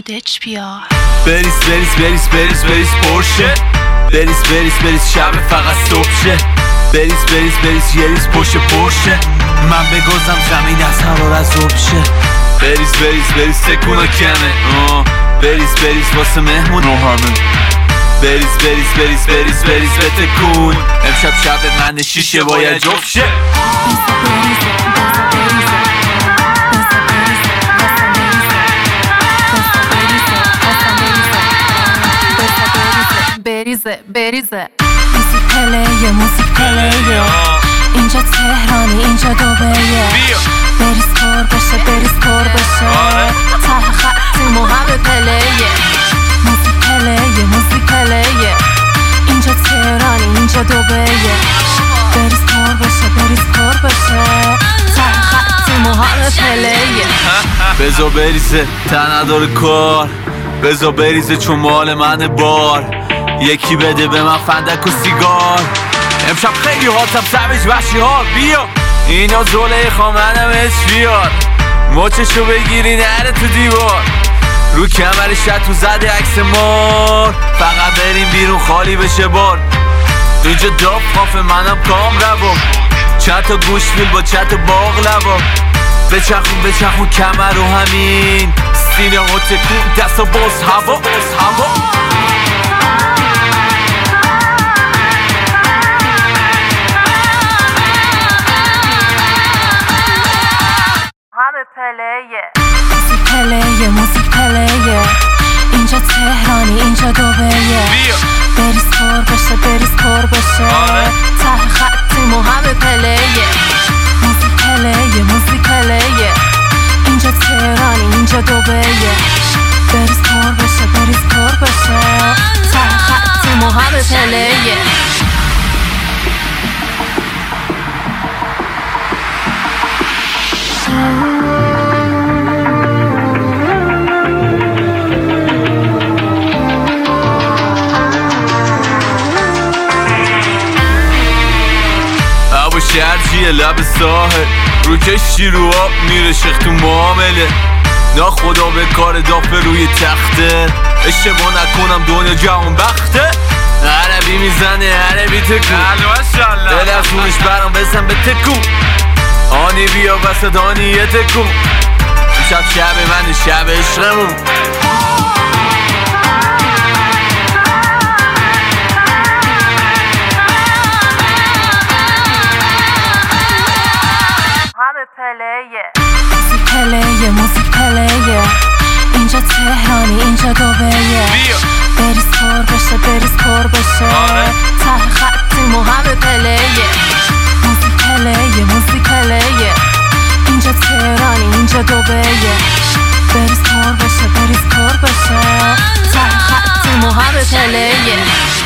محمود HPR. بریز پرشه، بریز شب فقط صبح شه. بریز یه ریز پشت پرشه، من بگذم زمین از حرارت ذوب شه. بریز تکونا کمه، بریز واسه مهمون و همه. بریز بتکون، امشب شب من شیشه باید جفت شه. بریزه موزیک پلیه اینجا تهرانی اینجا دوبهیه. بریز پر بشه ته خطیمو همه پلیه. موزیک پلیه اینجا تهرانی اینجا دوبهیه. بریز پر بشه ته خطیمو همه پلیه. بزا بریزه تا نداره کار، بزا بریزه چون مال منه بار. یکی بده به من فندک و سیگار، امشب خیلی حالتم سویج وشی ها. بیا اینا زلیخا منم HPR، مچشو بگیری نره تو دیوار. رو کمرش تو زده عکس مار، فقط بریم بیرون خالی بشه بار. اینجا داف خاف منم کام روم، چند تا گوشفیل با چند تا باقلوا. بچخون کمر رو همین سینه ها تکون دستا باز هوا. موزیک پلیه اینجا تهرانی اینجا دوبهیه. بریز پر بشه ته خطیمو همه پلیه. موزیک پلیه اینجا تهرانی اینجا دوبهیه. بریز پر بشه ته خطیمو همه پلیه. شرجیه لب ساحل، رو کشتی رو آب میره شیخ تو معامله. نا خدا به کار دافه روی تخته، اشتباه نکنم دنیا جهان بخته. عربی میزنه عربی تکون، دل از خونش برام بزن به تکون. آنی بیا وسط آنی یه تکون، شب من شب عشقمون. موزیک پلیه اینجا تهرانی اینجا دوبهیه. بریز پر بشه ته خطیمو همه پلیه. موزیک پلیه اینجا تهرانی اینجا دوبهیه. بریز پر بشه ته خطیمو همه پلیه.